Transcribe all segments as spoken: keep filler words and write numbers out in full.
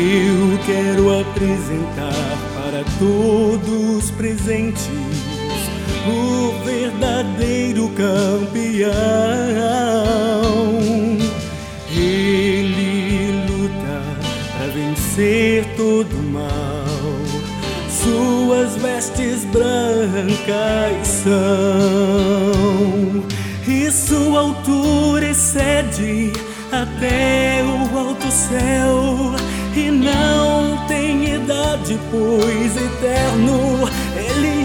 Eu quero apresentar para todos presentes o verdadeiro campeão. Ele luta para vencer todo o mal, suas vestes brancas são, e sua altura excede até o alto céu, e não tem idade, pois eterno Ele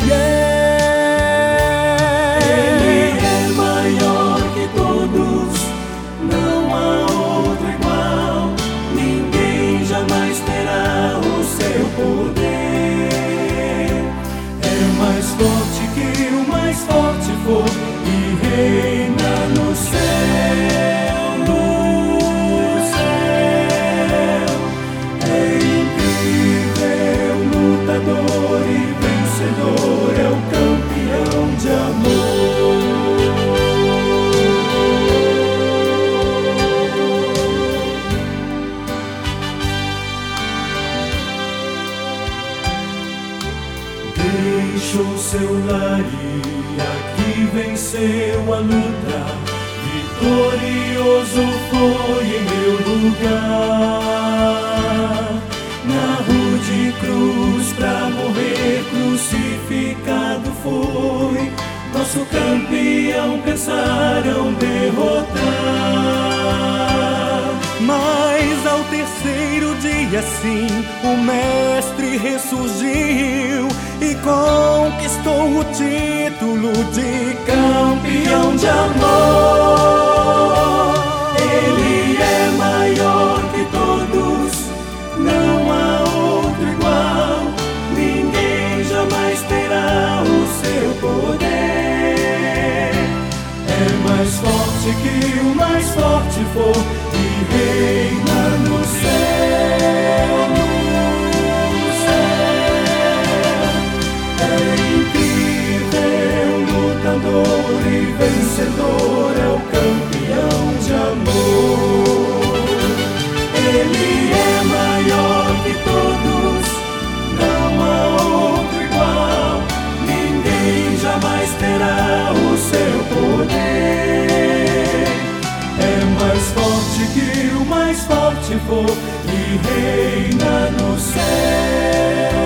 é. Ele é maior que todos, não há outro igual, ninguém jamais terá o seu poder. É mais forte que o mais forte for, e reina no céu, no céu. É incrível, lutador e vencedor, é o campeão de amor. Deixou seu lar e aqui venceu a luta, vitorioso foi em meu lugar. Na rude cruz pra morrer crucificado foi, nosso campeão pensaram derrotar. Mas ao terceiro dia sim, o mestre ressurgiu e conquistou o título de Campeão de amor. Ele é maior que todos, não há outro igual, ninguém jamais terá o seu poder. É mais forte que o mais forte for, e reina no céu, no céu. É incrível, lutador e vencedor, é o campeão de amor. Ele é maior que todos, não há outro igual, ninguém jamais terá o seu poder. É mais forte que o mais forte for, e reina no céu.